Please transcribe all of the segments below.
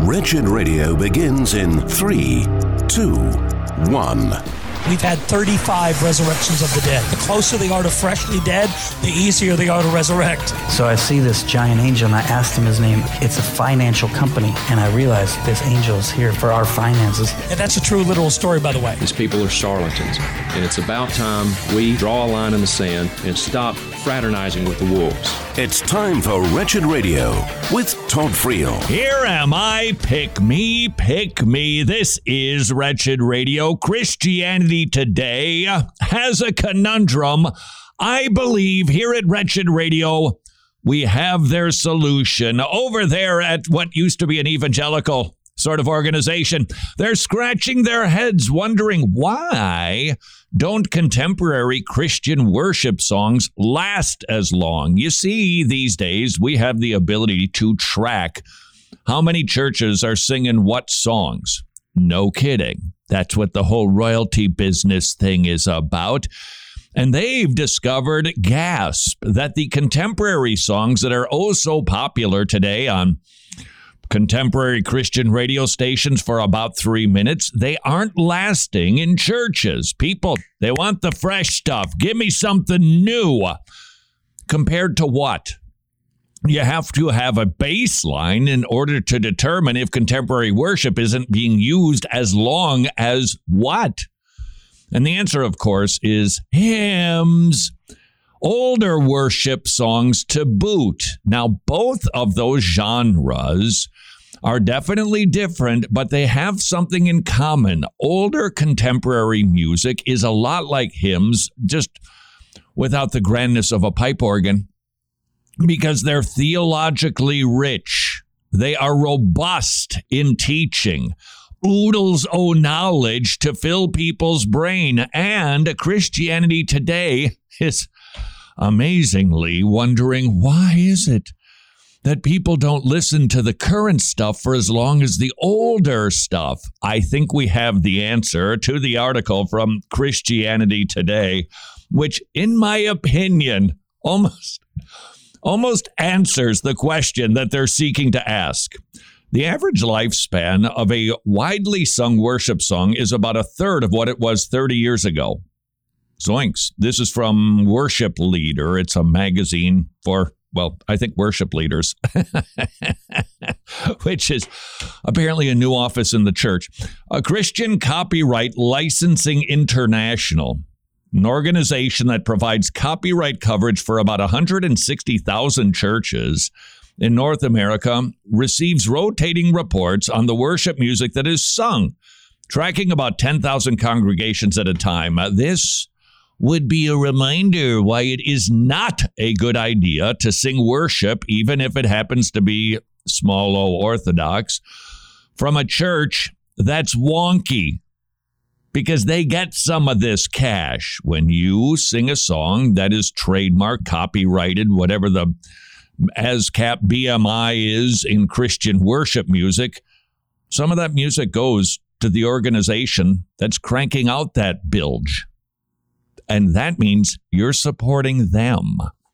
Wretched Radio begins in 3, 2, 1. We've had 35 resurrections of the dead. The closer they are to freshly dead, the easier they are to resurrect. So I see this giant angel, and I asked him his name. It's a financial company, and I realized this angel is here for our finances. And that's a true literal story, by the way. These people are charlatans, and it's about time we draw a line in the sand and stop fraternizing with the wolves. It's time for Wretched Radio with Todd Friel. Here am I, pick me, pick me. This is Wretched Radio. Christianity Today has a conundrum. I believe here at Wretched Radio, we have their solution. Over there at what used to be an evangelical sort of organization, they're scratching their heads wondering why don't contemporary Christian worship songs last as long? You see, these days we have the ability to track how many churches are singing what songs. No kidding. That's what the whole royalty business thing is about. And they've discovered, gasp, that the contemporary songs that are oh so popular today on contemporary Christian radio stations for about 3 minutes, they aren't lasting in churches. People, they want the fresh stuff. Give me something new. Compared to what? You have to have a baseline in order to determine if contemporary worship isn't being used as long as what? And the answer, of course, is hymns. Older worship songs to boot. Now, both of those genres are definitely different, but they have something in common. Older contemporary music is a lot like hymns, just without the grandness of a pipe organ, because they're theologically rich. They are robust in teaching, oodles o' knowledge to fill people's brain. And Christianity Today is amazingly wondering, why is it that people don't listen to the current stuff for as long as the older stuff? I think we have the answer to the article from Christianity Today, which, in my opinion, almost answers the question that they're seeking to ask. The average lifespan of a widely sung worship song is about a third of what it was 30 years ago. Zoinks. This is from Worship Leader. It's a magazine for, well, I think worship leaders, which is apparently a new office in the church. A Christian Copyright Licensing International, an organization that provides copyright coverage for about 160,000 churches in North America, receives rotating reports on the worship music that is sung, tracking about 10,000 congregations at a time. This would be a reminder why it is not a good idea to sing worship, even if it happens to be small o orthodox, from a church that's wonky, because they get some of this cash. When you sing a song that is trademark, copyrighted, whatever the ASCAP BMI is in Christian worship music, some of that music goes to the organization that's cranking out that bilge. And that means you're supporting them.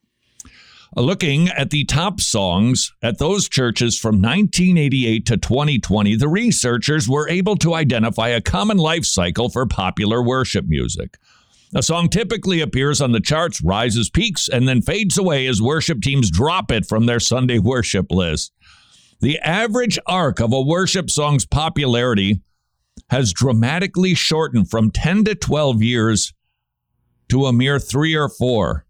Looking at the top songs at those churches from 1988 to 2020, the researchers were able to identify a common life cycle for popular worship music. A song typically appears on the charts, rises, peaks, and then fades away as worship teams drop it from their Sunday worship list. The average arc of a worship song's popularity has dramatically shortened from 10 to 12 years to a mere 3 or 4.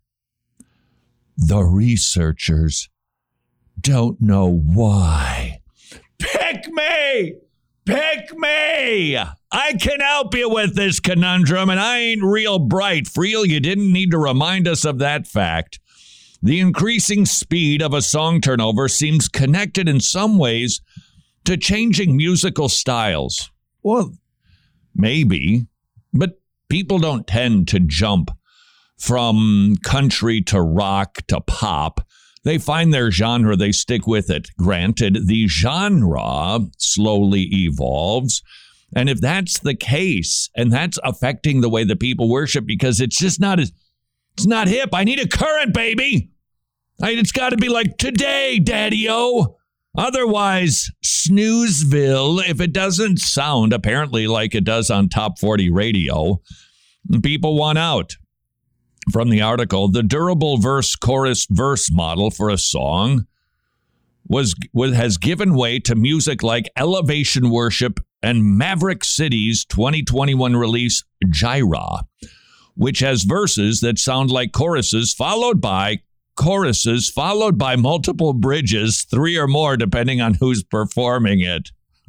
The researchers don't know why. Pick me! Pick me! I can help you with this conundrum, and I ain't real bright. Friel, you didn't need to remind us of that fact. The increasing speed of a song turnover seems connected in some ways to changing musical styles. Well, maybe, but people don't tend to jump from country to rock to pop. They find their genre, they stick with it. Granted, the genre slowly evolves. And if that's the case, and that's affecting the way that people worship, because it's just not it's not hip. I need a current, baby. It's got to be like today, daddy-o. Otherwise, Snoozeville, if it doesn't sound apparently like it does on Top 40 radio, people want out. From the article, the durable verse-chorus-verse model for a song has given way to music like Elevation Worship and Maverick City's 2021 release, Jireh, which has verses that sound like choruses followed by multiple bridges, 3 or more, depending on who's performing it.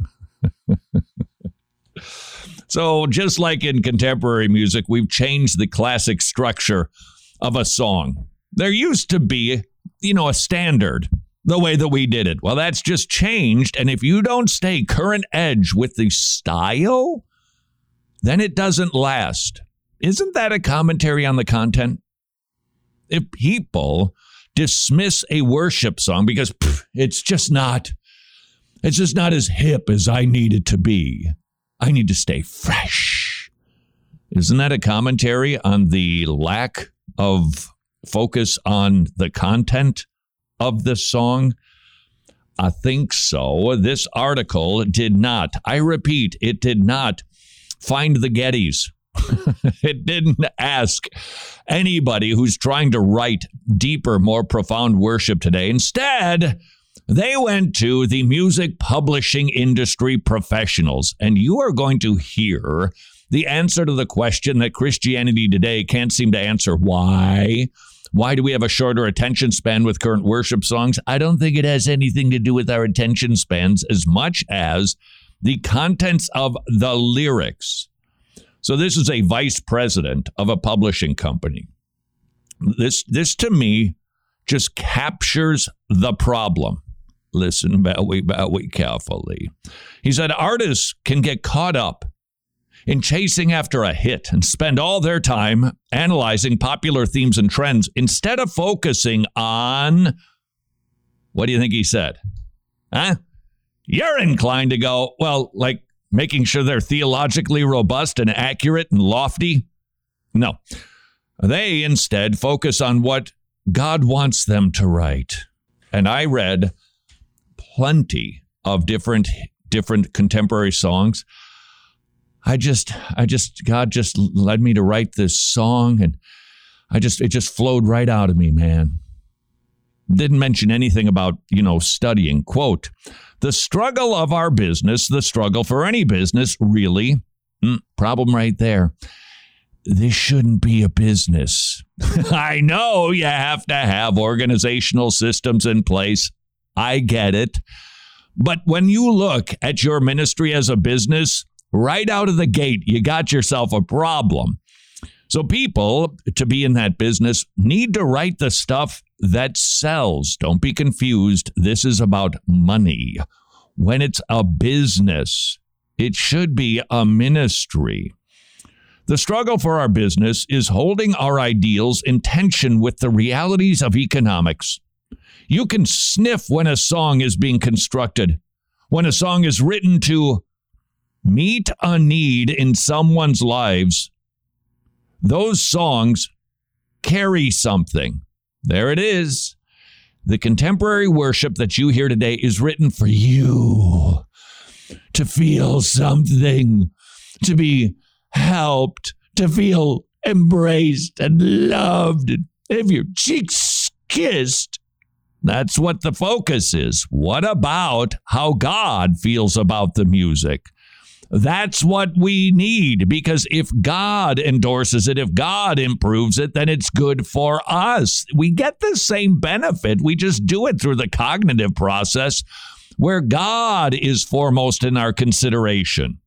So just like in contemporary music, we've changed the classic structure of a song. There used to be, a standard, the way that we did it. Well, that's just changed. And if you don't stay current edge with the style, then it doesn't last. Isn't that a commentary on the content? If people dismiss a worship song because it's just not as hip as I need it to be. I need to stay fresh. Isn't that a commentary on the lack of focus on the content of the song? I think so. This article did not, I repeat, it did not find the Gettys. It didn't ask anybody who's trying to write deeper, more profound worship today. Instead, they went to the music publishing industry professionals, and you are going to hear the answer to the question that Christianity Today can't seem to answer. Why? Why do we have a shorter attention span with current worship songs? I don't think it has anything to do with our attention spans as much as the contents of the lyrics. So this is a vice president of a publishing company. This to me just captures the problem. Listen very carefully. He said artists can get caught up in chasing after a hit and spend all their time analyzing popular themes and trends instead of focusing on, what do you think he said? Huh? You're inclined to go, well, like making sure they're theologically robust and accurate and lofty? No. They instead focus on what God wants them to write. And I read plenty of different contemporary songs. God just led me to write this song, and it just flowed right out of me, man. Didn't mention anything about, studying. Quote, the struggle of our business, the struggle for any business, really, problem right there. This shouldn't be a business. I know you have to have organizational systems in place. I get it. But when you look at your ministry as a business, right out of the gate, you got yourself a problem. So people, to be in that business, need to write the stuff that sells. Don't be confused. This is about money. When it's a business, it should be a ministry. The struggle for our business is holding our ideals in tension with the realities of economics. You can sniff when a song is being constructed, when a song is written to meet a need in someone's lives. Those songs carry something. There it is. The contemporary worship that you hear today is written for you to feel something, to be helped, to feel embraced and loved, and have your cheeks kissed. That's what the focus is. What about how God feels about the music? That's what we need, because if God endorses it, if God improves it, then it's good for us. We get the same benefit. We just do it through the cognitive process where God is foremost in our consideration.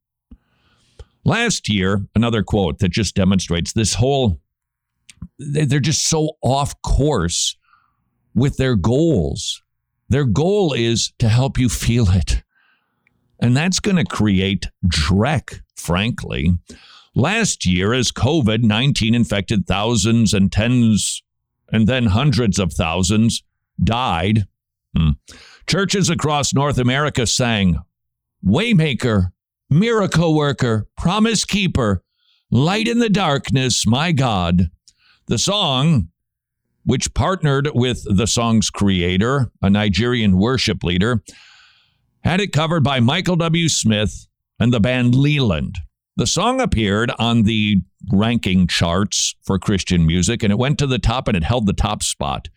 Last year, another quote that just demonstrates this whole, they're just so off course with their goals. Their goal is to help you feel it. And that's going to create dreck, frankly. Last year, as COVID-19 infected thousands and tens and then hundreds of thousands died, churches across North America sang, Waymaker, Miracle Worker, Promise Keeper, Light in the Darkness, my God. The song, which partnered with the song's creator, a Nigerian worship leader, had it covered by Michael W. Smith and the band Leland. The song appeared on the ranking charts for Christian music, and it went to the top, and it held the top spot.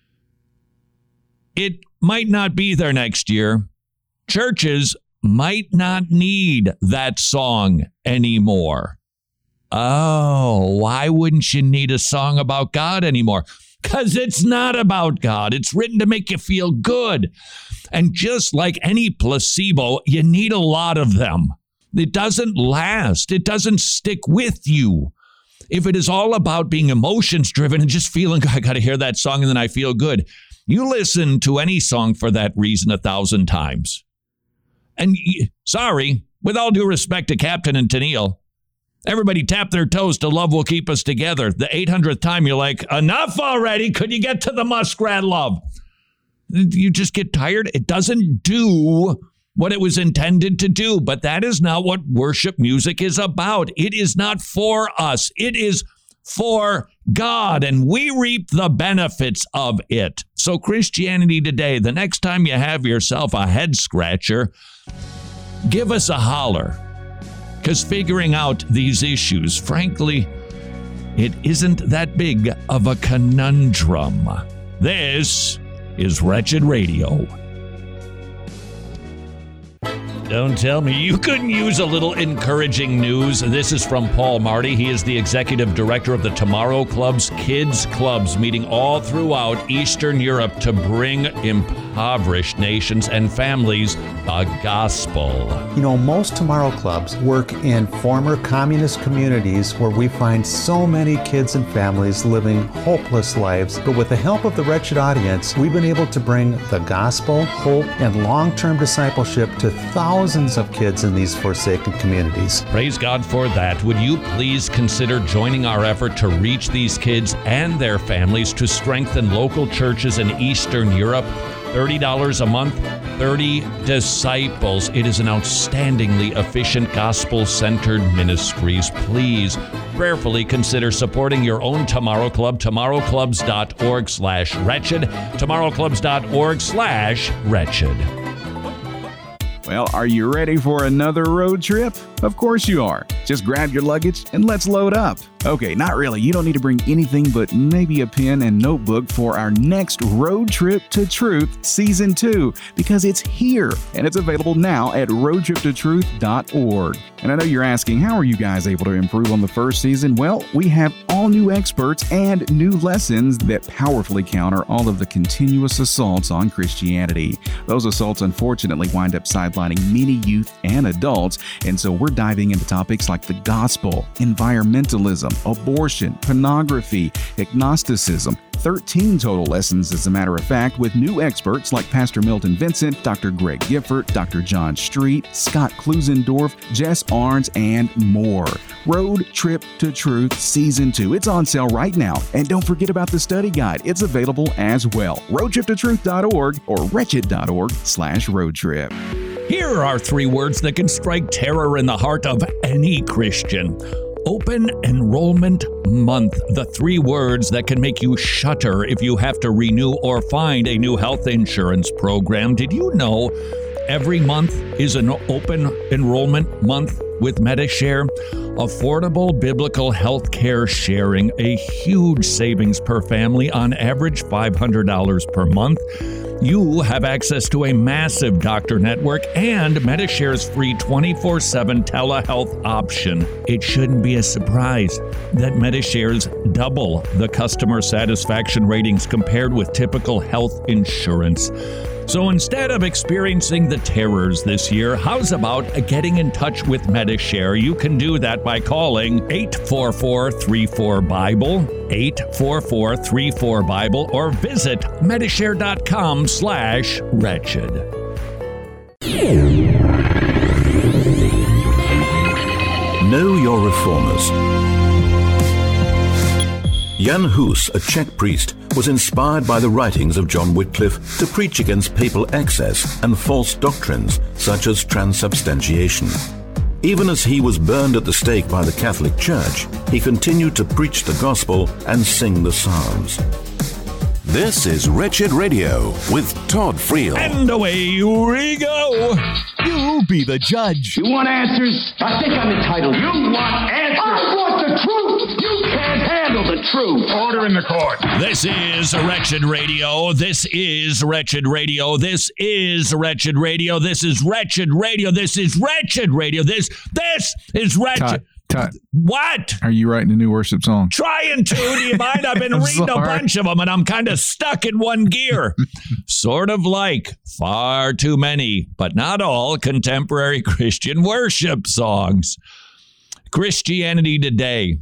It might not be there next year. Churches might not need that song anymore. Oh, why wouldn't you need a song about God anymore? Because it's not about God. It's written to make you feel good. And just like any placebo, you need a lot of them. It doesn't last. It doesn't stick with you. If it is all about being emotions driven and just feeling, I got to hear that song and then I feel good, you listen to any song for that reason 1,000 times. And sorry, with all due respect to Captain and Tennille, everybody tap their toes to Love Will Keep Us Together. The 800th time you're like, enough already. Could you get to the Muskrat Love? You just get tired. It doesn't do what it was intended to do. But that is not what worship music is about. It is not for us. It is for God, and we reap the benefits of it. So Christianity Today, the next time you have yourself a head scratcher, give us a holler. Because figuring out these issues, frankly, it isn't that big of a conundrum. This is Wretched Radio. Don't tell me you couldn't use a little encouraging news. This is from Paul Marty. He is the executive director of the Tomorrow Club's Kids Clubs, meeting all throughout Eastern Europe to bring impoverished nations and families the gospel. You know, most Tomorrow Clubs work in former communist communities where we find so many kids and families living hopeless lives. But with the help of the Wretched audience, we've been able to bring the gospel, hope, and long-term discipleship to thousands of kids in these forsaken communities. Praise God for that. Would you please consider joining our effort to reach these kids and their families to strengthen local churches in Eastern Europe? $30 a month, 30 disciples. It is an outstandingly efficient, gospel-centered ministries. Please prayerfully consider supporting your own Tomorrow Club. TomorrowClubs.org/wretched. TomorrowClubs.org/wretched. Well, are you ready for another road trip? Of course you are. Just grab your luggage and let's load up. Okay, not really. You don't need to bring anything but maybe a pen and notebook for our next Road Trip to Truth Season 2, because it's here and it's available now at roadtriptotruth.org. And I know you're asking, how are you guys able to improve on the first season? Well, we have all new experts and new lessons that powerfully counter all of the continuous assaults on Christianity. Those assaults unfortunately wind up sidelining many youth and adults, and so we're diving into topics like the gospel, environmentalism, abortion, pornography, agnosticism. 13 total lessons, as a matter of fact, with new experts like Pastor Milton Vincent, Dr. Greg Gifford, Dr. John Street, Scott Klusendorf, Jess Arns, and more. Road Trip to Truth Season 2. It's on sale right now. And don't forget about the study guide. It's available as well. roadtriptotruth.org or wretched.org/roadtrip. Here are 3 words that can strike terror in the heart of any Christian. Open Enrollment Month. The 3 words that can make you shudder if you have to renew or find a new health insurance program. Did you know every month is an open enrollment month with Medi-Share? Affordable biblical health care sharing, a huge savings per family, on average $500 per month. You have access to a massive doctor network and Medi-Share's free 24/7 telehealth option. It shouldn't be a surprise that Medi-Share's double the customer satisfaction ratings compared with typical health insurance. So instead of experiencing the terrors this year, how's about getting in touch with Medi-Share? You can do that by calling 844-34-BIBLE, 844-34-BIBLE, or visit Medishare.com/wretched. Know your reformers. Jan Hus, a Czech priest, was inspired by the writings of John Wycliffe to preach against papal excess and false doctrines such as transubstantiation. Even as he was burned at the stake by the Catholic Church, he continued to preach the gospel and sing the Psalms. This is Wretched Radio with Todd Friel. And away we go. You be the judge. You want answers? I think I'm entitled. You want answers? I want the truth. You can't handle the truth. Order in the court. This is Wretched Radio. This is Wretched Radio. This is Wretched Radio. This is Wretched Radio. This is Wretched Radio. This is Wretched. Todd, what? Are you writing a new worship song? Trying to. Do you mind? I've been reading a bunch of them, and I'm kind of stuck in one gear. Sort of like far too many, but not all, contemporary Christian worship songs. Christianity Today.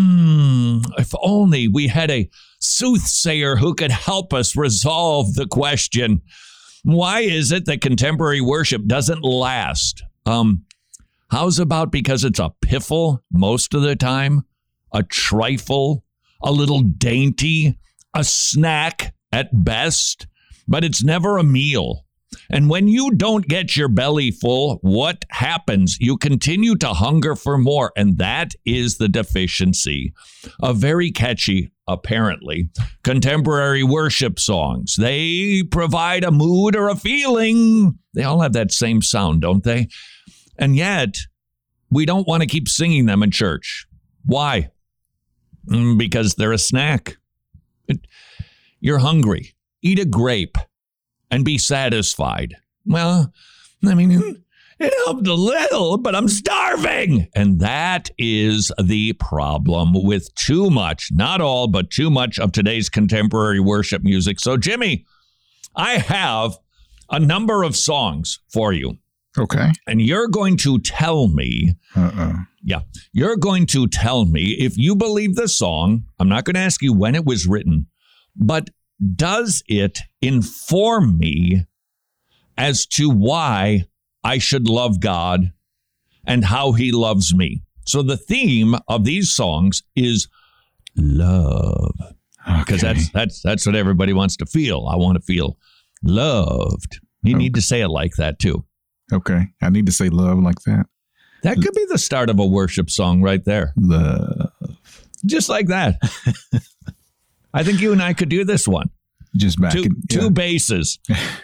If only we had a soothsayer who could help us resolve the question, why is it that contemporary worship doesn't last? How's about because it's a piffle most of the time, a trifle, a little dainty, a snack at best, but it's never a meal. And when you don't get your belly full, what happens? You continue to hunger for more, and that is the deficiency of very catchy, apparently, contemporary worship songs. They provide a mood or a feeling. They all have that same sound, don't they? And yet, we don't want to keep singing them in church. Why? Because they're a snack. You're hungry. Eat a grape and be satisfied. Well, I mean, it helped a little, but I'm starving. And that is the problem with too much, not all, but too much of today's contemporary worship music. So, Jimmy, I have a number of songs for you. Okay. And you're going to tell me, you're going to tell me if you believe the song. I'm not going to ask you when it was written, but does it inform me as to why I should love God and how he loves me? So the theme of these songs is love. Because that's what everybody wants to feel. I want to feel loved. You need to say it like that too. Okay. I need to say love like that. That could be the start of a worship song right there. Love. Just like that. I think you and I could do this one. Just back two basses.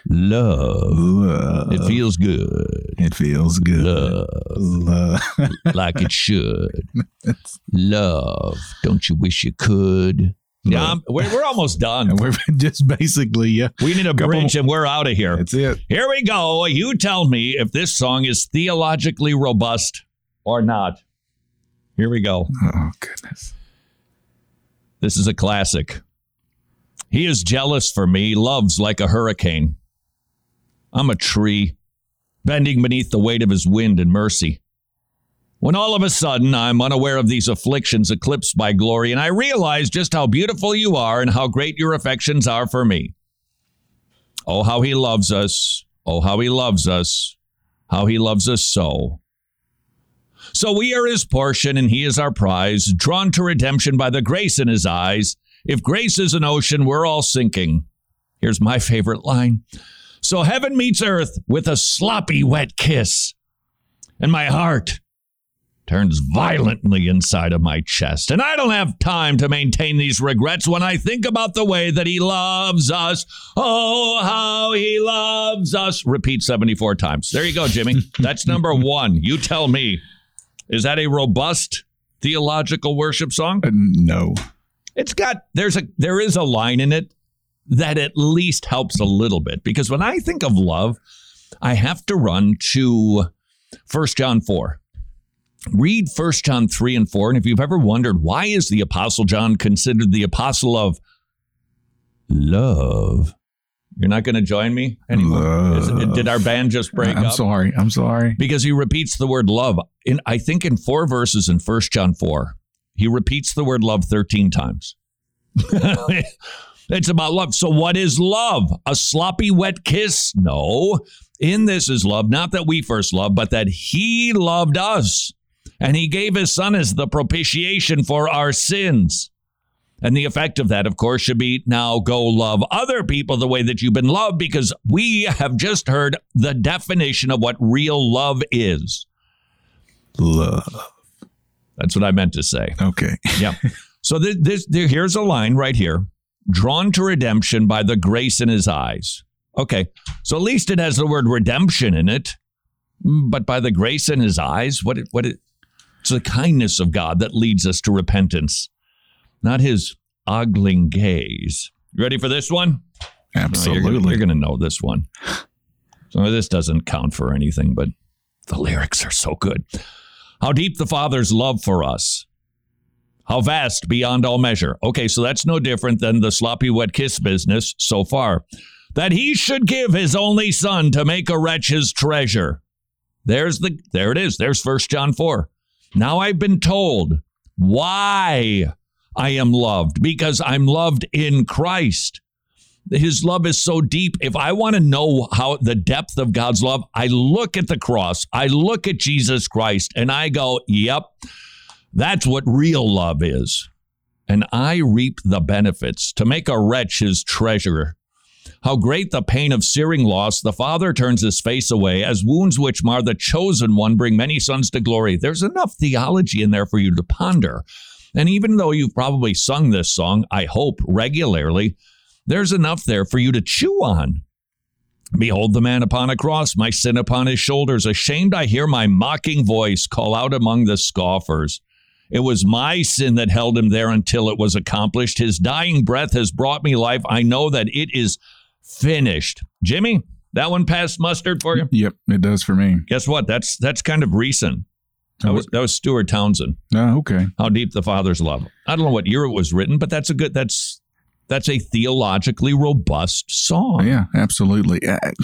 Love. It feels good. It feels good. Love. Like it should. Love. Don't you wish you could? Yeah, we're almost done. And we're just basically, we need a bridge and we're out of here. That's it. Here we go. You tell me if this song is theologically robust or not. Here we go. Oh, goodness. This is a classic. He is jealous for me, loves like a hurricane. I'm a tree, bending beneath the weight of his wind and mercy. When all of a sudden I'm unaware of these afflictions eclipsed by glory, and I realize just how beautiful you are and how great your affections are for me. Oh, how he loves us. Oh, how he loves us. How he loves us so. So we are his portion and he is our prize, drawn to redemption by the grace in his eyes. If grace is an ocean, we're all sinking. Here's my favorite line. So heaven meets earth with a sloppy wet kiss, and my heart turns violently inside of my chest. And I don't have time to maintain these regrets when I think about the way that he loves us. Oh, how he loves us. Repeat 74 times. There you go, Jimmy. That's number one. You tell me. Is that a robust theological worship song? No. It's got, there is a line in it that at least helps a little bit. Because when I think of love, I have to run to 1 John 4. Read 1 John 3 and 4, and if you've ever wondered why is the Apostle John considered the apostle of love, you're not going to join me anymore? Did our band just break up? I'm sorry. Because he repeats the word love. I think in 4 verses in 1 John 4, he repeats the word love 13 times. It's about love. So what is love? A sloppy, wet kiss? No. In this is love, not that we first loved, but that he loved us. And he gave his son as the propitiation for our sins. And the effect of that, of course, should be now go love other people the way that you've been loved, because we have just heard the definition of what real love is. Love. That's what I meant to say. Okay. Yeah. So here's a line right here. drawn to redemption by the grace in his eyes. Okay, so at least it has the word redemption in it, but by the grace in his eyes, it's the kindness of God that leads us to repentance, not his ogling gaze. You ready for this one? Absolutely. You're going to know this one. So this doesn't count for anything, but the lyrics are so good. How deep the Father's love for us. How vast beyond all measure. Okay, so that's no different than the sloppy wet kiss business so far. That he should give his only son to make a wretch his treasure. There it is. There's 1 John 4. Now I've been told why I am loved, because I'm loved in Christ. His love is so deep. If I want to know how the depth of God's love, I look at the cross, I look at Jesus Christ, and I go, yep, that's what real love is. And I reap the benefits to make a wretch his treasure. How great the pain of searing loss, the Father turns his face away, as wounds which mar the chosen one bring many sons to glory. There's enough theology in there for you to ponder. And even though you've probably sung this song, I hope, regularly, there's enough there for you to chew on. Behold the man upon a cross, my sin upon his shoulders. Ashamed I hear my mocking voice call out among the scoffers. It was my sin that held him there until it was accomplished. His dying breath has brought me life. I know that it is finished. Jimmy, that one passed mustard for you? Yep, it does for me. Guess what? That's kind of recent. That was Stuart Townsend. Oh, okay. How deep the Father's love. I don't know what year it was written, but that's a theologically robust song. Yeah, absolutely.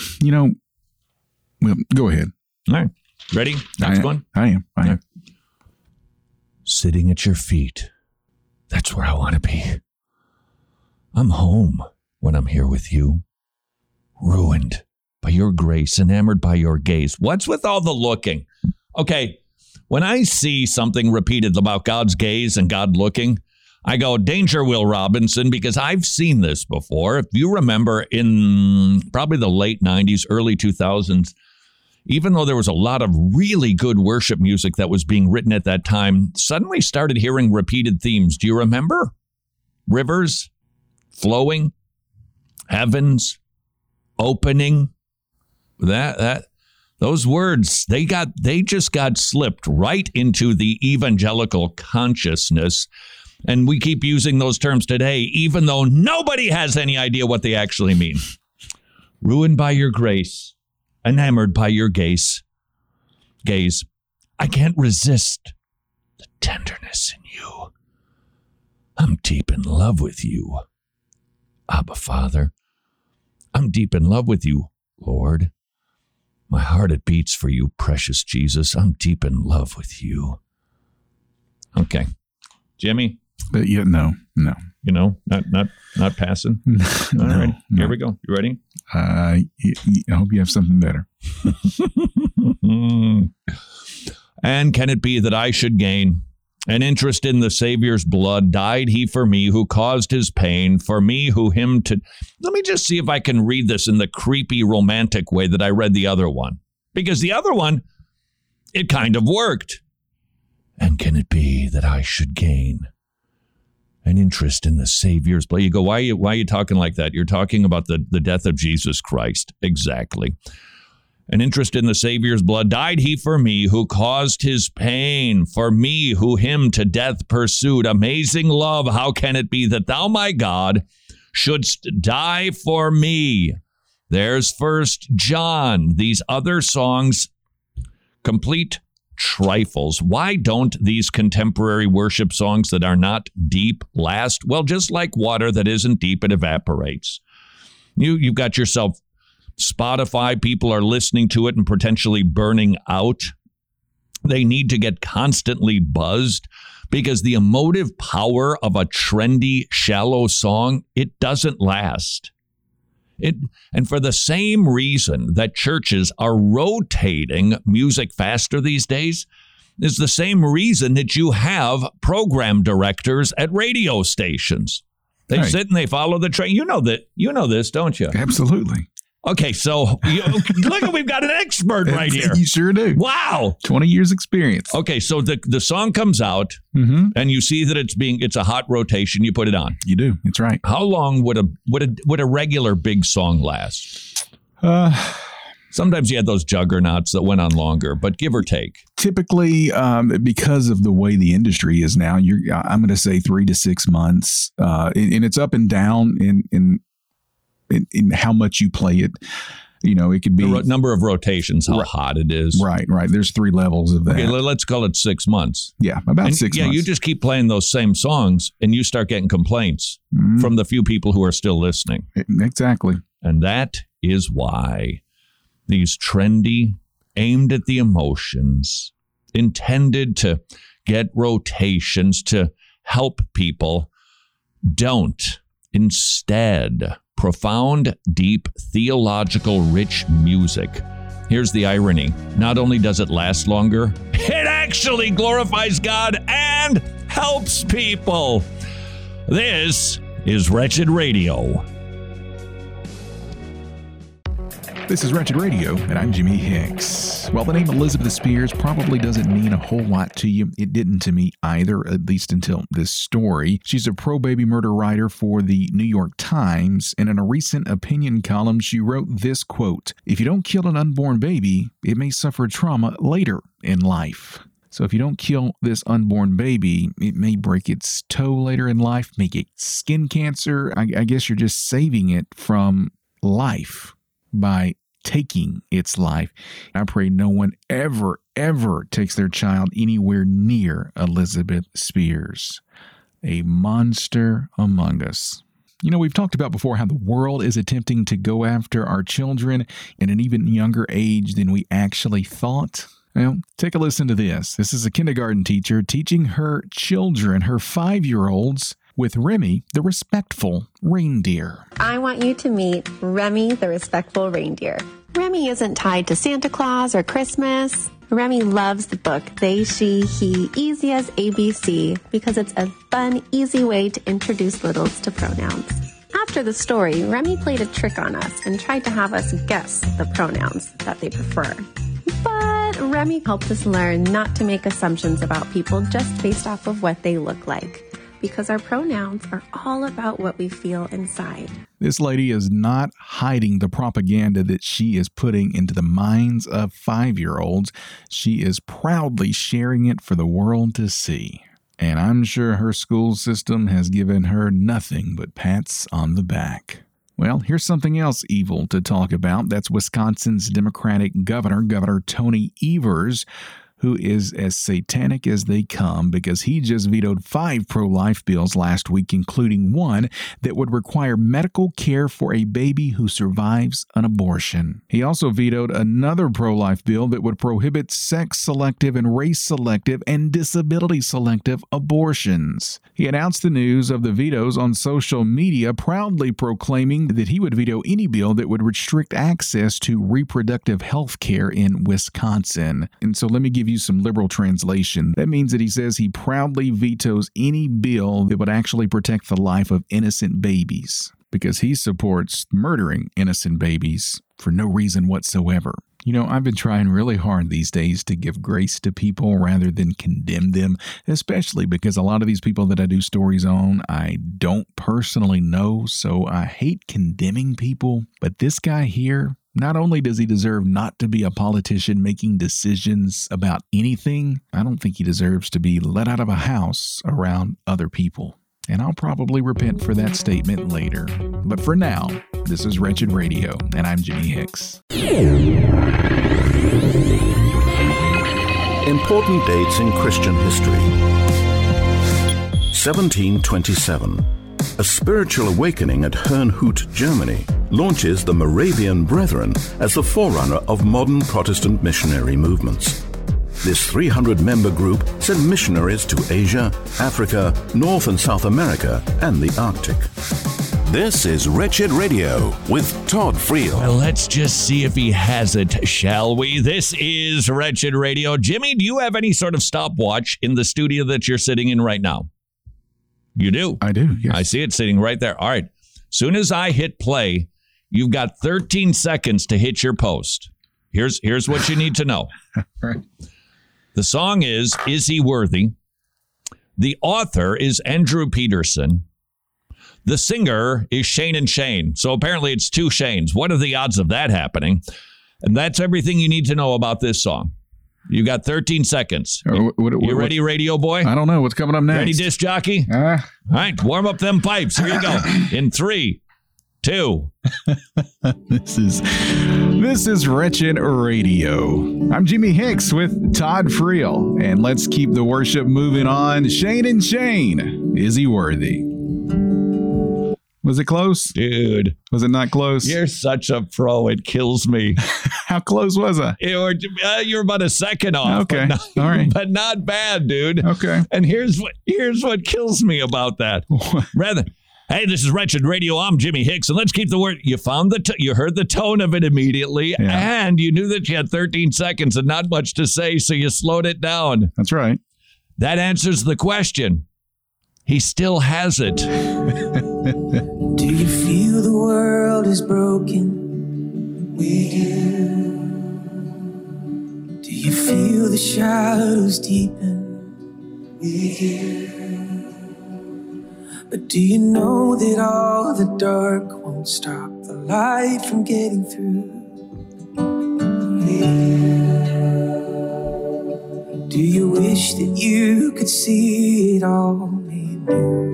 Well, go ahead. All right. Ready? Next one? I am. Sitting at your feet. That's where I want to be. I'm home when I'm here with you. Ruined by your grace, enamored by your gaze. What's with all the looking? Okay, when I see something repeated about God's gaze and God looking, I go, danger, Will Robinson, because I've seen this before. If you remember in probably the late 90s, early 2000s, even though there was a lot of really good worship music that was being written at that time, suddenly started hearing repeated themes. Do you remember? Rivers, flowing, heavens, opening. Those words, they just got slipped right into the evangelical consciousness. And we keep using those terms today, even though nobody has any idea what they actually mean. Ruined by your grace, enamored by your gaze. I can't resist the tenderness in you. I'm deep in love with you, Abba Father. I'm deep in love with you, Lord. My heart, it beats for you, precious Jesus. I'm deep in love with you. Okay. Jimmy? No. You know, not passing? All right. Here we go. You ready? I hope you have something better. And can it be that I should gain an interest in the Savior's blood? Died he for me who caused his pain, for me who him to... Let me just see if I can read this in the creepy romantic way that I read the other one. Because the other one, it kind of worked. And can it be that I should gain an interest in the Savior's blood? You go, why are you talking like that? You're talking about the death of Jesus Christ. Exactly. An interest in the Savior's blood. Died he for me who caused his pain, for me who him to death pursued. Amazing love, how can it be that thou, my God, shouldst die for me? There's 1 John. These other songs, complete trifles. Why don't these contemporary worship songs that are not deep last? Well, just like water that isn't deep, it evaporates. You've got yourself Spotify. People are listening to it and potentially burning out. They need to get constantly buzzed because the emotive power of a trendy, shallow song, it doesn't last. And for the same reason that churches are rotating music faster these days is the same reason that you have program directors at radio stations. They sit and they follow the train. You know this, don't you? Absolutely. Okay, so look, we've got an expert right here. You sure do. Wow. 20 years experience. Okay, so the song comes out, and you see that it's a hot rotation. You put it on. You do. That's right. How long would a regular big song last? Sometimes you had those juggernauts that went on longer, but give or take. Typically, because of the way the industry is now, I'm going to say 3 to 6 months, and it's up and down in how much you play it. You know, it could be the number of rotations, how hot it is. Right. There's 3 levels of that. Okay, let's call it 6 months. Yeah, about 6 months. Yeah, you just keep playing those same songs, and you start getting complaints from the few people who are still listening. Exactly. And that is why these trendy, aimed at the emotions, intended to get rotations to help people, don't. Instead, profound, deep, theological, rich music. Here's the irony. Not only does it last longer, it actually glorifies God and helps people. This is Wretched Radio. This is Wretched Radio, and I'm Jimmy Hicks. Well, the name Elizabeth Spears probably doesn't mean a whole lot to you. It didn't to me either, at least until this story. She's a pro-baby murder writer for the New York Times, and in a recent opinion column, she wrote this quote, "If you don't kill an unborn baby, it may suffer trauma later in life." So if you don't kill this unborn baby, it may break its toe later in life, may get skin cancer. I guess you're just saving it from life by taking its life. I pray no one ever takes their child anywhere near Elizabeth Spears, a monster among us. You know, we've talked about before how the world is attempting to go after our children at an even younger age than we actually thought. Well, take a listen to this. This is a kindergarten teacher teaching her children, her 5-year-olds, with Remy, the respectful reindeer. I want you to meet Remy, the respectful reindeer. Remy isn't tied to Santa Claus or Christmas. Remy loves the book They, She, He, Easy as ABC because it's a fun, easy way to introduce littles to pronouns. After the story, Remy played a trick on us and tried to have us guess the pronouns that they prefer. But Remy helped us learn not to make assumptions about people just based off of what they look like, because our pronouns are all about what we feel inside. This lady is not hiding the propaganda that she is putting into the minds of 5-year-olds. She is proudly sharing it for the world to see. And I'm sure her school system has given her nothing but pats on the back. Well, here's something else evil to talk about. That's Wisconsin's Democratic Governor Tony Evers, who is as satanic as they come because he just vetoed 5 pro-life bills last week, including one that would require medical care for a baby who survives an abortion. He also vetoed another pro-life bill that would prohibit sex-selective and race-selective and disability-selective abortions. He announced the news of the vetoes on social media, proudly proclaiming that he would veto any bill that would restrict access to reproductive health care in Wisconsin. And so let me give you some liberal translation. That means that he says he proudly vetoes any bill that would actually protect the life of innocent babies, because he supports murdering innocent babies for no reason whatsoever. You know, I've been trying really hard these days to give grace to people rather than condemn them, especially because a lot of these people that I do stories on, I don't personally know, so I hate condemning people. But this guy here, not only does he deserve not to be a politician making decisions about anything, I don't think he deserves to be let out of a house around other people. And I'll probably repent for that statement later. But for now, this is Wretched Radio, and I'm Jimmy Hicks. Important dates in Christian history. 1727. A spiritual awakening at Herrnhut, Germany, launches the Moravian Brethren as the forerunner of modern Protestant missionary movements. This 300-member group sent missionaries to Asia, Africa, North and South America, and the Arctic. This is Wretched Radio with Todd Friel. Well, let's just see if he has it, shall we? This is Wretched Radio. Jimmy, do you have any sort of stopwatch in the studio that you're sitting in right now? You do? I do, yes. I see it sitting right there. All right. Soon as I hit play, You've got 13 seconds to hit your post. Here's what you need to know. Right. The song is He Worthy? The author is Andrew Peterson. The singer is Shane and Shane. So apparently it's two Shanes. What are the odds of that happening? And that's everything you need to know about this song. You got 13 seconds. You ready, radio boy? I don't know. What's coming up next? Ready, disc jockey? All right, warm up them pipes. Here you go. In 3, 2. This is Wretched Radio. I'm Jimmy Hicks with Todd Friel, and let's keep the worship moving on. Shane and Shane, Is He Worthy? Was it close? Dude. Was it not close? You're such a pro. It kills me. How close was I? You're about a second off. Okay. All right. But not bad, dude. Okay. And here's what kills me about that. Hey, this is Wretched Radio. I'm Jimmy Hicks, and let's keep the word. You found you heard the tone of it immediately, and you knew that you had 13 seconds and not much to say, so you slowed it down. That's right. That answers the question. He still has it. Do you feel the world is broken? We do. Do you feel the shadows deepen? We do. But do you know that all the dark won't stop the light from getting through? Do you wish that you could see it all made new?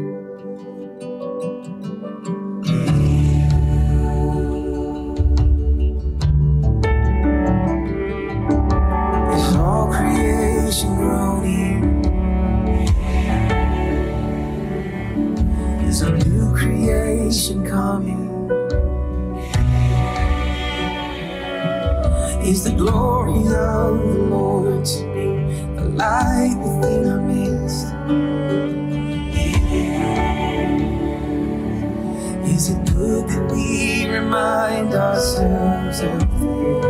Is all creation groaning? Is a new creation coming? Is the glory of the Lord to be the light within our midst? Is it good that we remind ourselves of this?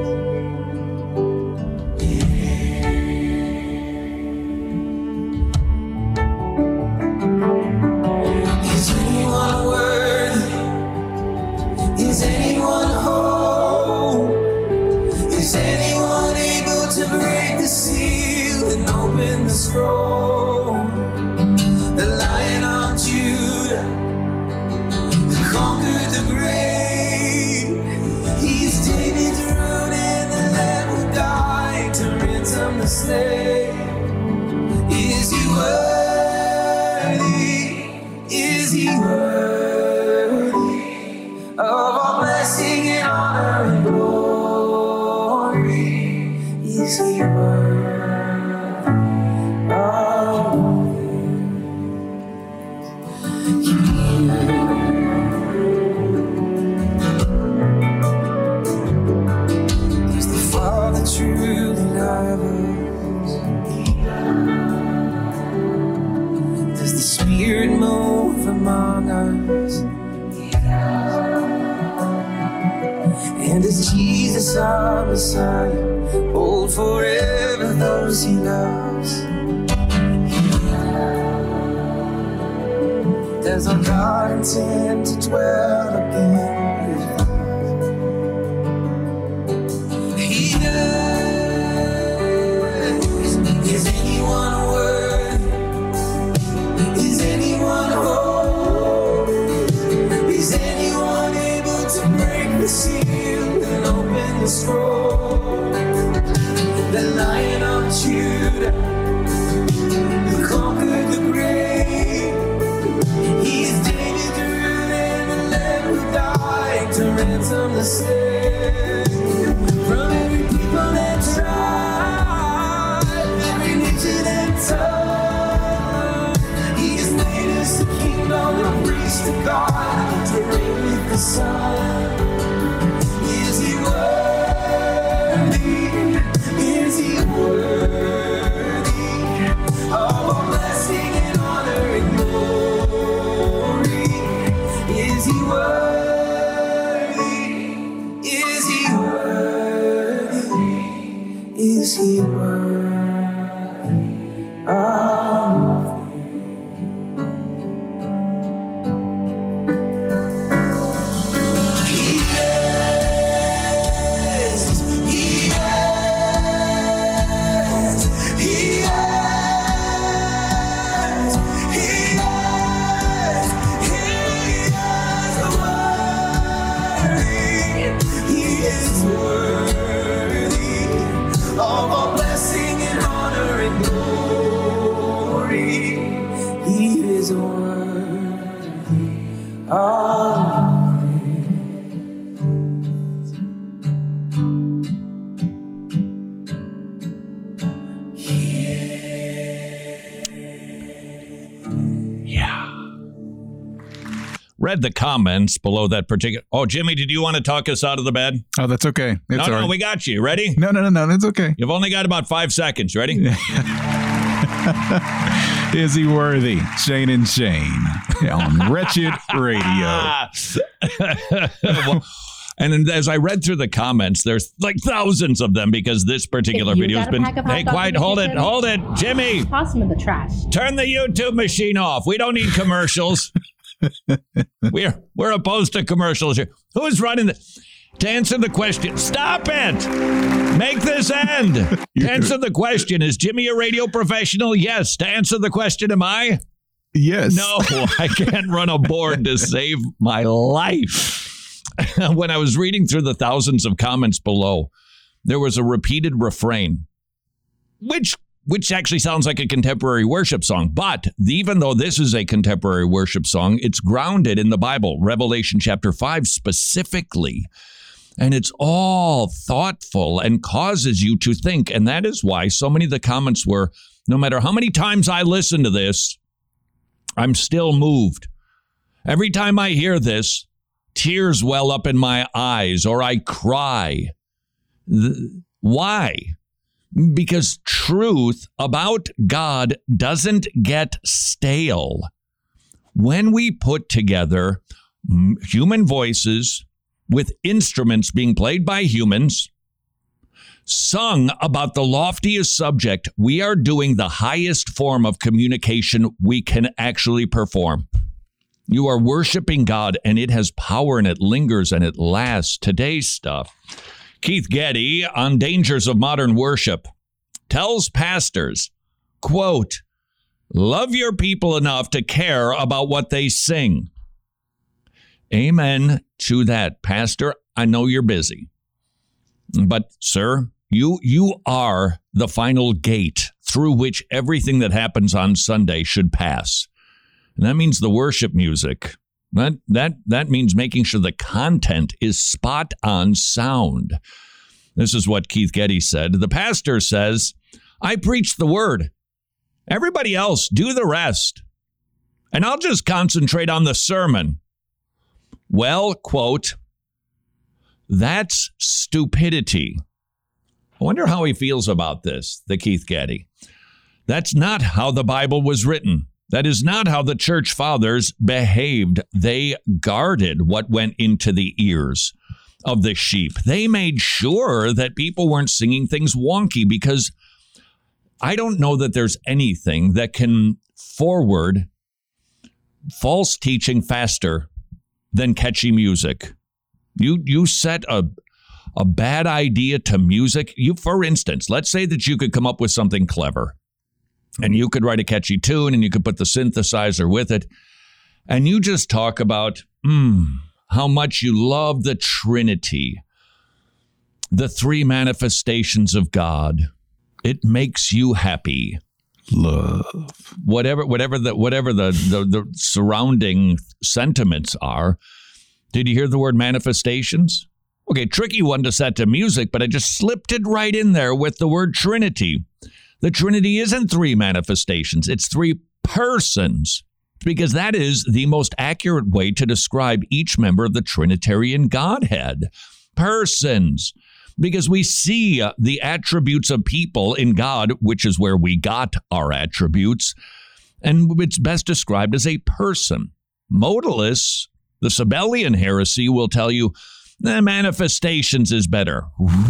Is anyone worthy? Is anyone whole? Is anyone able to break the seal and open the scroll? The Lion of Judah, who conquered the grave. He's David's root and the Lamb who died to ransom the slave. Is he worthy? Is he worthy of all blessing and honor and glory? Is he worthy of Is the Father truly love us? Does the Spirit move among us? And does Jesus our Messiah hold forever those he loves? Does our God intend to dwell again with us? He does. Is anyone worthy? Is anyone whole? Is anyone able to break the seal and open the scroll? The Lion of Judah, who conquered the grave. He's David's root and the Lamb who died to ransom the slave. From every people and tribe, every nation and tongue, he has made us a kingdom, a priest to God, to reign with the Son. Is he worthy? Is he worthy of all blessing and honor and glory? Is he worthy? Is he worthy? Is he worthy of He read the comments below that particular. Oh, Jimmy, did you want to talk us out of the bed? Oh, that's okay. It's all No, right. we got you. Ready? No, that's okay. You've only got about 5 seconds. Ready? Is he worthy? Shane and Shane on Wretched Radio. Well, and then as I read through the comments, there's like thousands of them because this particular video has been. Hey, quiet, hold it, Jimmy. Toss them in the trash. Turn the YouTube machine off. We don't need commercials. We're opposed to commercials here. Who's running to answer the question? Stop it. Make this end. To answer the question, is Jimmy a radio professional? Yes. To answer the question, am I? Yes. No, I can't run a board to save my life. When I was reading through the thousands of comments below, there was a repeated refrain, which actually sounds like a contemporary worship song. But even though this is a contemporary worship song, it's grounded in the Bible, Revelation chapter 5 specifically. And it's all thoughtful and causes you to think. And that is why so many of the comments were, no matter how many times I listen to this, I'm still moved. Every time I hear this, tears well up in my eyes or I cry. Why? Because truth about God doesn't get stale. When we put together human voices with instruments being played by humans, sung about the loftiest subject, we are doing the highest form of communication we can actually perform. You are worshiping God, and it has power, and it lingers, and it lasts. Today's stuff. Keith Getty on dangers of modern worship tells pastors, quote, love your people enough to care about what they sing. Amen to that, Pastor. I know you're busy. But, sir, you are the final gate through which everything that happens on Sunday should pass. And that means the worship music. That means making sure the content is spot on sound. This is what Keith Getty said. The pastor says, I preach the word. Everybody else, do the rest. And I'll just concentrate on the sermon. Well, quote, that's stupidity. I wonder how he feels about this, the Keith Getty. That's not how the Bible was written. That is not how the church fathers behaved. They guarded what went into the ears of the sheep. They made sure that people weren't singing things wonky, because I don't know that there's anything that can forward false teaching faster than catchy music. You set a bad idea to music. For instance, let's say that you could come up with something clever. And you could write a catchy tune, and you could put the synthesizer with it. And you just talk about how much you love the Trinity, the three manifestations of God. It makes you happy. Love. Whatever the surrounding sentiments are. Did you hear the word manifestations? Okay, tricky one to set to music, but I just slipped it right in there with the word Trinity. The Trinity isn't three manifestations. It's three persons, because that is the most accurate way to describe each member of the Trinitarian Godhead. Persons, because we see the attributes of people in God, which is where we got our attributes, and it's best described as a person. Modalists, the Sabellian heresy, will tell you manifestations is better.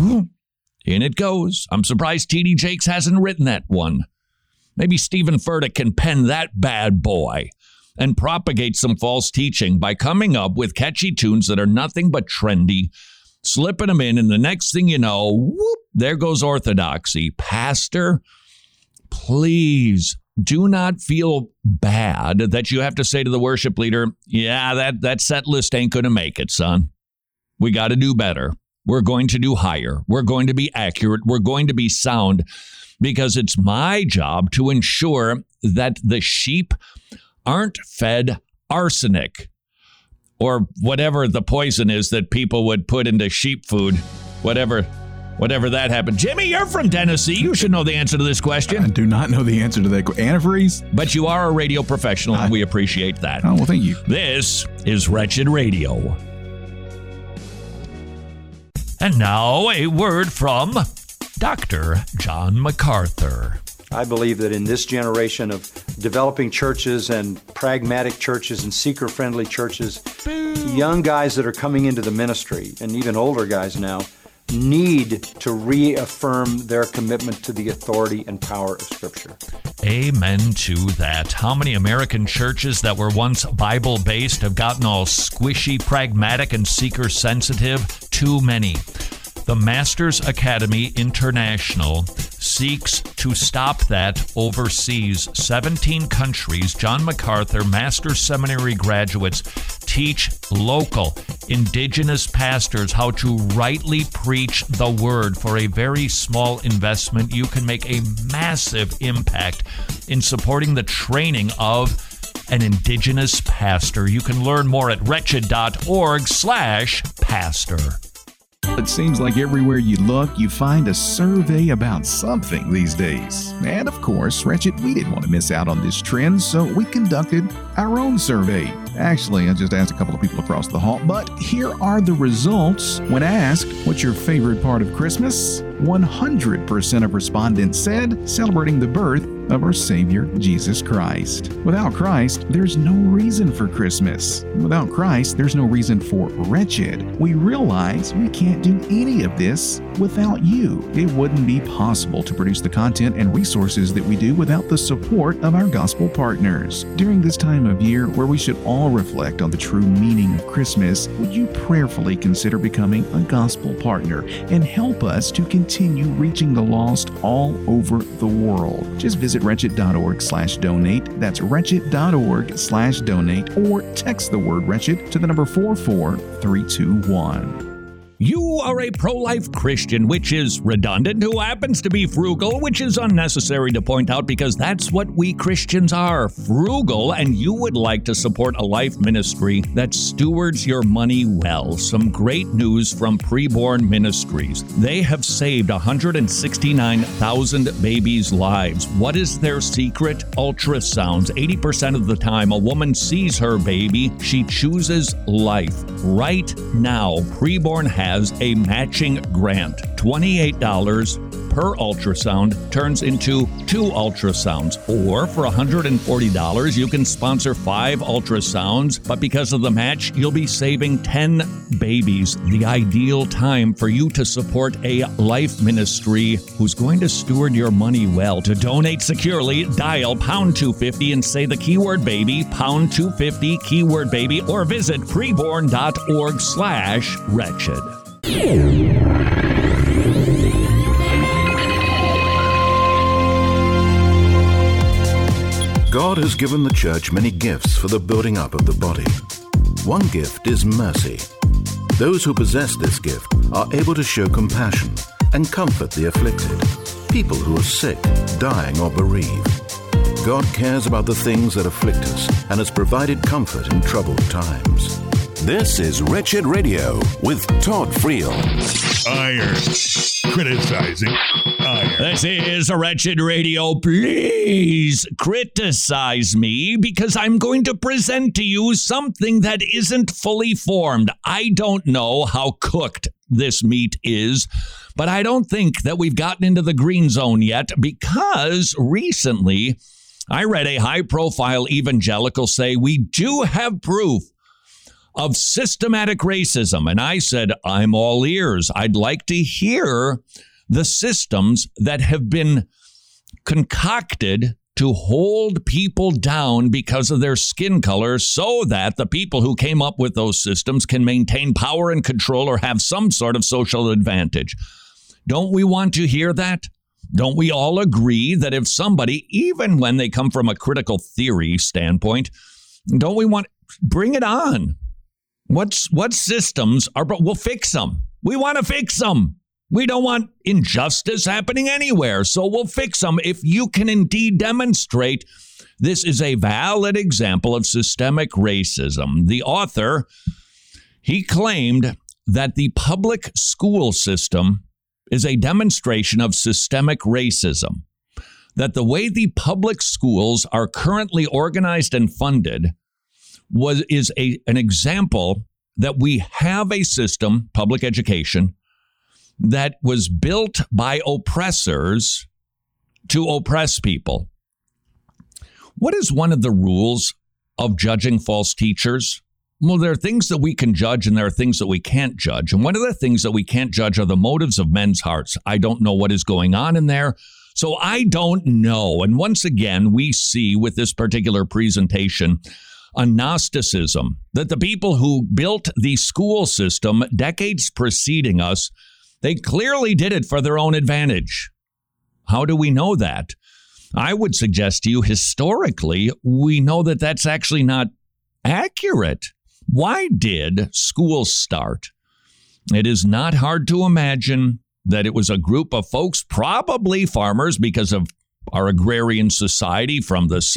In it goes. I'm surprised T.D. Jakes hasn't written that one. Maybe Stephen Furtick can pen that bad boy and propagate some false teaching by coming up with catchy tunes that are nothing but trendy, slipping them in, and the next thing you know, whoop, there goes orthodoxy. Pastor, please do not feel bad that you have to say to the worship leader, yeah, that set list ain't going to make it, son. We got to do better. We're going to do higher. We're going to be accurate. We're going to be sound, because it's my job to ensure that the sheep aren't fed arsenic or whatever the poison is that people would put into sheep food, whatever Whatever that happened. Jimmy, you're from Tennessee. You should know the answer to this question. I do not know the answer to that. Antifreeze? But you are a radio professional, and we appreciate that. Oh, well, thank you. This is Wretched Radio. And now a word from Dr. John MacArthur. I believe that in this generation of developing churches and pragmatic churches and seeker-friendly churches, young guys that are coming into the ministry, and even older guys now, need to reaffirm their commitment to the authority and power of Scripture. Amen to that. How many American churches that were once Bible-based have gotten all squishy, pragmatic, and seeker-sensitive? Too many. The Masters Academy International seeks to stop that overseas. 17 countries, John MacArthur, Master's Seminary graduates, teach local indigenous pastors how to rightly preach the word. For a very small investment, you can make a massive impact in supporting the training of an indigenous pastor. You can learn more at wretched.org/pastor. It seems like everywhere you look, you find a survey about something these days. And of course, Wretched, we didn't want to miss out on this trend, so we conducted our own survey. Actually, I just asked a couple of people across the hall, but here are the results. When asked, what's your favorite part of Christmas? 100% of respondents said celebrating the birth of our Savior, Jesus Christ. Without Christ, there's no reason for Christmas. Without Christ, there's no reason for Wretched. We realize we can't do any of this without you. It wouldn't be possible to produce the content and resources that we do without the support of our gospel partners. During this time of year where we should all reflect on the true meaning of Christmas, would you prayerfully consider becoming a gospel partner and help us to continue reaching the lost all over the world? Just visit wretched.org/donate. That's wretched.org/donate, or text the word wretched to the number 44321. You are a pro-life Christian, which is redundant, who happens to be frugal, which is unnecessary to point out because that's what we Christians are, frugal, and you would like to support a life ministry that stewards your money well. Some great news from Preborn Ministries. They have saved 169,000 babies' lives. What is their secret? Ultrasounds. 80% of the time a woman sees her baby, she chooses life. Right now, Preborn has a matching grant. $28 per ultrasound turns into 2 ultrasounds. Or for $140, you can sponsor 5 ultrasounds, but because of the match, you'll be saving 10 babies. The ideal time for you to support a life ministry who's going to steward your money well. To donate securely, dial pound 250 and say the keyword baby, pound 250, keyword baby, or visit preborn.org/wretched. God has given the church many gifts for the building up of the body. One gift is mercy. Those who possess this gift are able to show compassion and comfort the afflicted, people who are sick, dying, or bereaved. God cares about the things that afflict us and has provided comfort in troubled times. This is Wretched Radio with Todd Friel. Iron. Criticizing iron. This is Wretched Radio. Please criticize me because I'm going to present to you something that isn't fully formed. I don't know how cooked this meat is, but I don't think that we've gotten into the green zone yet because recently I read a high-profile evangelical say we do have proof of systematic racism. And I said, I'm all ears. I'd like to hear the systems that have been concocted to hold people down because of their skin color so that the people who came up with those systems can maintain power and control or have some sort of social advantage. Don't we want to hear that? Don't we all agree that if somebody, even when they come from a critical theory standpoint, don't we want, bring it on? What systems are, we'll fix them. We want to fix them. We don't want injustice happening anywhere, so we'll fix them if you can indeed demonstrate this is a valid example of systemic racism. The author, he claimed that the public school system is a demonstration of systemic racism. That the way the public schools are currently organized and funded is an example that we have a system, public education, that was built by oppressors to oppress people. What is one of the rules of judging false teachers? Well, there are things that we can judge and there are things that we can't judge. And one of the things that we can't judge are the motives of men's hearts. I don't know what is going on in there, so I don't know. And once again, we see with this particular presentation a Gnosticism, that the people who built the school system decades preceding us, they clearly did it for their own advantage. How do we know that? I would suggest to you, historically, we know that that's actually not accurate. Why did schools start? It is not hard to imagine that it was a group of folks, probably farmers, because of our agrarian society from the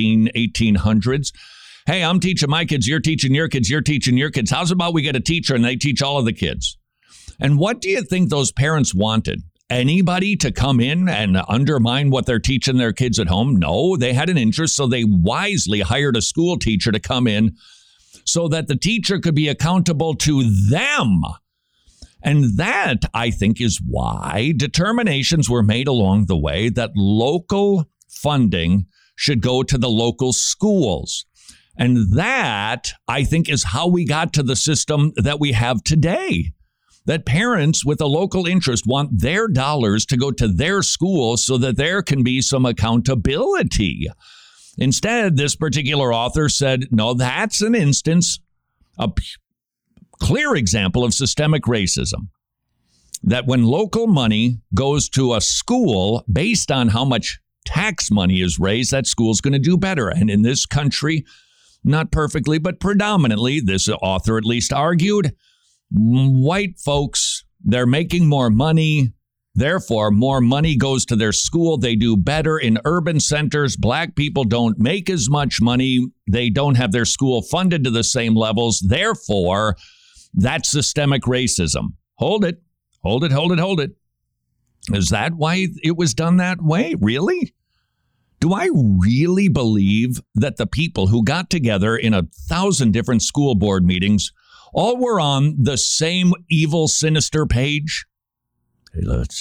1800s. Hey, I'm teaching my kids, you're teaching your kids, you're teaching your kids. How's about we get a teacher and they teach all of the kids? And what do you think those parents wanted? Anybody to come in and undermine what they're teaching their kids at home? No, they had an interest, so they wisely hired a school teacher to come in so that the teacher could be accountable to them. And that, I think, is why determinations were made along the way that local funding should go to the local schools. And that, I think, is how we got to the system that we have today. That parents with a local interest want their dollars to go to their schools so that there can be some accountability. Instead, this particular author said, no, that's an instance, a clear example of systemic racism. That when local money goes to a school based on how much tax money is raised, that school's going to do better. And in this country, not perfectly, but predominantly, this author at least argued, white folks, they're making more money. Therefore, more money goes to their school. They do better in urban centers. Black people don't make as much money. They don't have their school funded to the same levels. Therefore, that's systemic racism. Hold it. Hold it, hold it, hold it. Is that why it was done that way? Really? Do I really believe that the people who got together in 1,000 different school board meetings all were on the same evil, sinister page? Hey, let's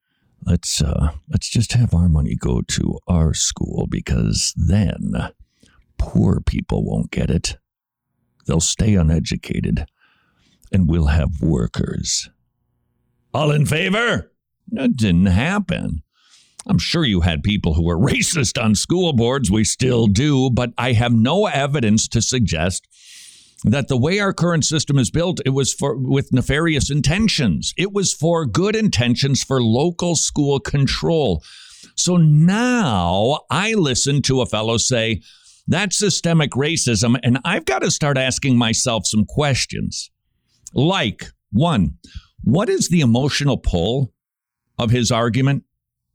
just have our money go to our school because then poor people won't get it. They'll stay uneducated and we'll have workers. All in favor? That didn't happen. I'm sure you had people who were racist on school boards. We still do, but I have no evidence to suggest that the way our current system is built, it was with nefarious intentions. It was for good intentions for local school control. So now I listen to a fellow say, that's systemic racism, and I've got to start asking myself some questions. Like, one, what is the emotional pull of his argument?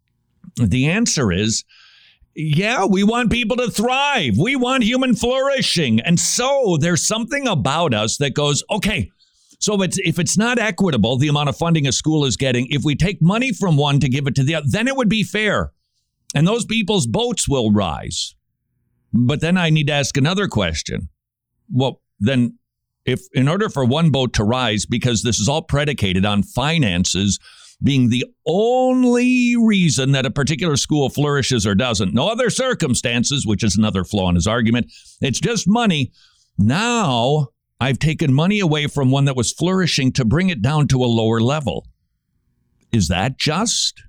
The answer is, yeah, we want people to thrive. We want human flourishing. And so there's something about us that goes, okay, so if it's not equitable, the amount of funding a school is getting, if we take money from one to give it to the other, then it would be fair. And those people's boats will rise. But then I need to ask another question. Well, then if in order for one boat to rise, because this is all predicated on finances being the only reason that a particular school flourishes or doesn't, no other circumstances, which is another flaw in his argument, it's just money. Now I've taken money away from one that was flourishing to bring it down to a lower level. Is that just?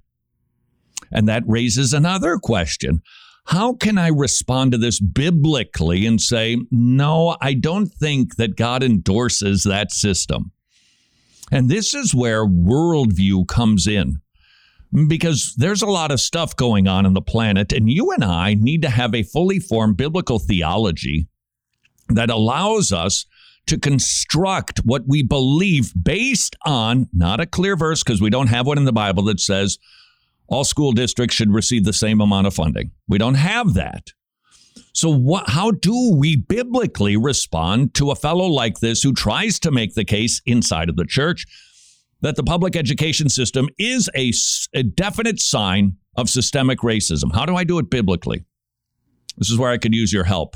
And that raises another question. How can I respond to this biblically and say, no, I don't think that God endorses that system? And this is where worldview comes in, because there's a lot of stuff going on the planet, and you and I need to have a fully formed biblical theology that allows us to construct what we believe based on, not a clear verse, because we don't have one in the Bible that says all school districts should receive the same amount of funding. We don't have that. So how do we biblically respond to a fellow like this who tries to make the case inside of the church that the public education system is a definite sign of systemic racism. How do I do it biblically? This is where I could use your help.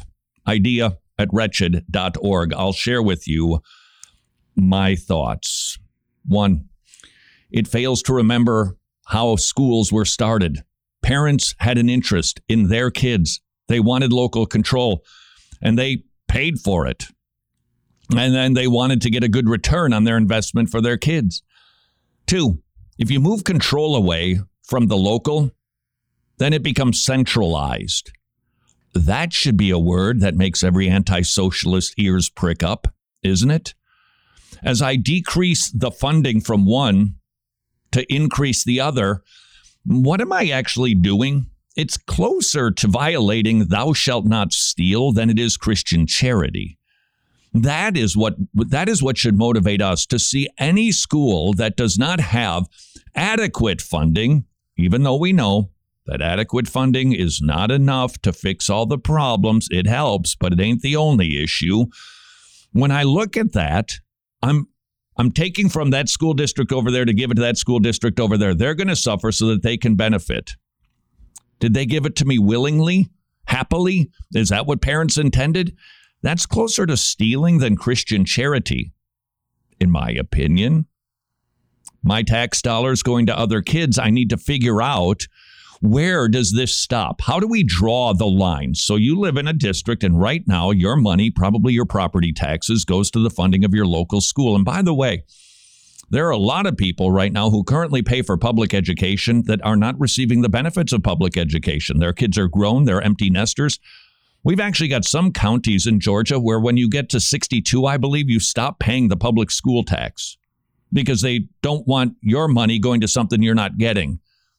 idea@wretched.org. I'll share with you my thoughts. 1, it fails to remember how schools were started. Parents had an interest in their kids. They wanted local control, and they paid for it. And then they wanted to get a good return on their investment for their kids. 2, if you move control away from the local, then it becomes centralized. That should be a word that makes every anti-socialist ears prick up, isn't it? As I decrease the funding from one to increase the other, what am I actually doing? It's closer to violating thou shalt not steal than it is Christian charity. That is what should motivate us to see any school that does not have adequate funding, even though we know that adequate funding is not enough to fix all the problems. It helps, but it ain't the only issue. When I look at that, I'm taking from that school district over there to give it to that school district over there. They're going to suffer so that they can benefit. Did they give it to me willingly, happily? Is that what parents intended? That's closer to stealing than Christian charity, in my opinion. My tax dollars going to other kids, I need to figure out, where does this stop? How do we draw the line? So you live in a district, and right now your money, probably your property taxes, goes to the funding of your local school. And by the way, there are a lot of people right now who currently pay for public education that are not receiving the benefits of public education. Their kids are grown, they're empty nesters. We've actually got some counties in Georgia where when you get to 62, I believe, you stop paying the public school tax because they don't want your money going to something you're not getting.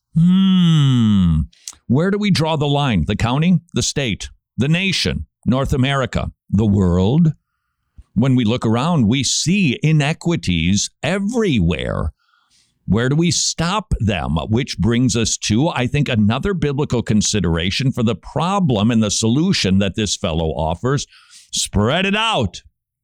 Where do we draw the line? The county, the state, the nation, North America, the world? When we look around, we see inequities everywhere. Where do we stop them? Which brings us to, I think, another biblical consideration for the problem and the solution that this fellow offers. Spread it out.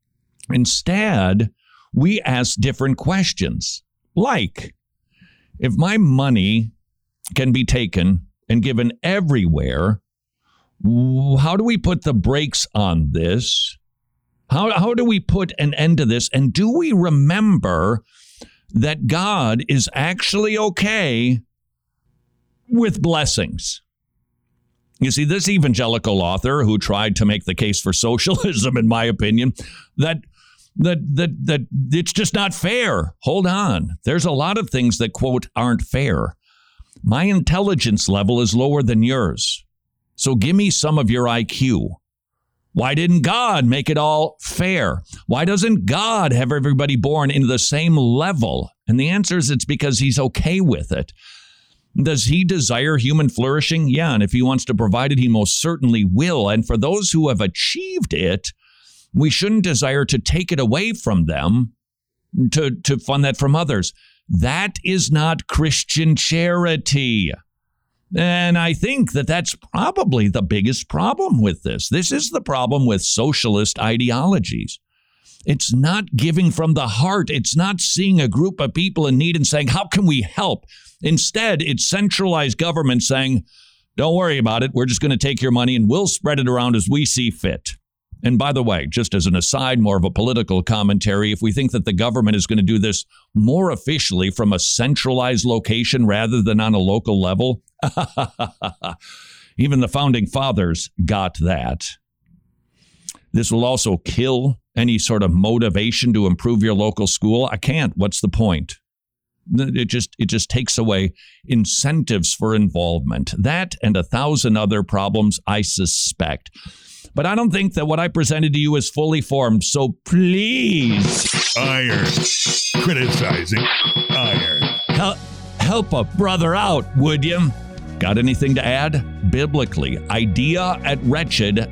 Instead, we ask different questions. Like, if my money can be taken and given everywhere, how do we put the brakes on this? How do we put an end to this? And do we remember that God is actually okay with blessings? You see, this evangelical author who tried to make the case for socialism, in my opinion, that it's just not fair. Hold on. There's a lot of things that, quote, aren't fair. My intelligence level is lower than yours. So give me some of your IQ. Why didn't God make it all fair? Why doesn't God have everybody born into the same level? And the answer is it's because he's okay with it. Does he desire human flourishing? Yeah, and if he wants to provide it, he most certainly will. And for those who have achieved it, we shouldn't desire to take it away from them to fund that from others. That is not Christian charity. And I think that that's probably the biggest problem with this. This is the problem with socialist ideologies. It's not giving from the heart. It's not seeing a group of people in need and saying, how can we help? Instead, it's centralized government saying, don't worry about it. We're just going to take your money and we'll spread it around as we see fit. And by the way, just as an aside, more of a political commentary, if we think that the government is going to do this more officially from a centralized location rather than on a local level, even the founding fathers got that. This will also kill any sort of motivation to improve your local school. I can't. What's the point? It just takes away incentives for involvement. That and 1,000 other problems, I suspect. But I don't think that what I presented to you is fully formed. So please. Iron. Criticizing. Iron. Help a brother out, would you? Got anything to add? Biblically,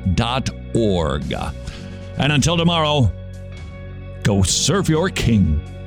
idea@wretched.org. And until tomorrow, go serve your king.